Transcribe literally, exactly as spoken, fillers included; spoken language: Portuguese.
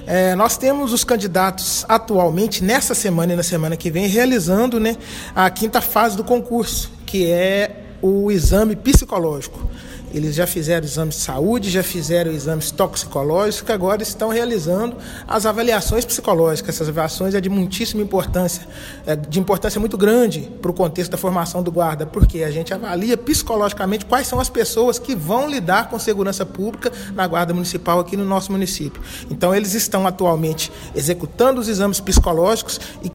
É, nós temos os candidatos atualmente, nessa semana e na semana que vem, realizando, né, a quinta fase do concurso, que é o exame psicológico. Eles já fizeram exames de saúde, já fizeram exames toxicológicos, que agora estão realizando as avaliações psicológicas. Essas avaliações é de muitíssima importância, é de importância muito grande para o contexto da formação do guarda, porque a gente avalia psicologicamente quais são as pessoas que vão lidar com segurança pública na Guarda Municipal aqui no nosso município. Então, eles estão atualmente executando os exames psicológicos e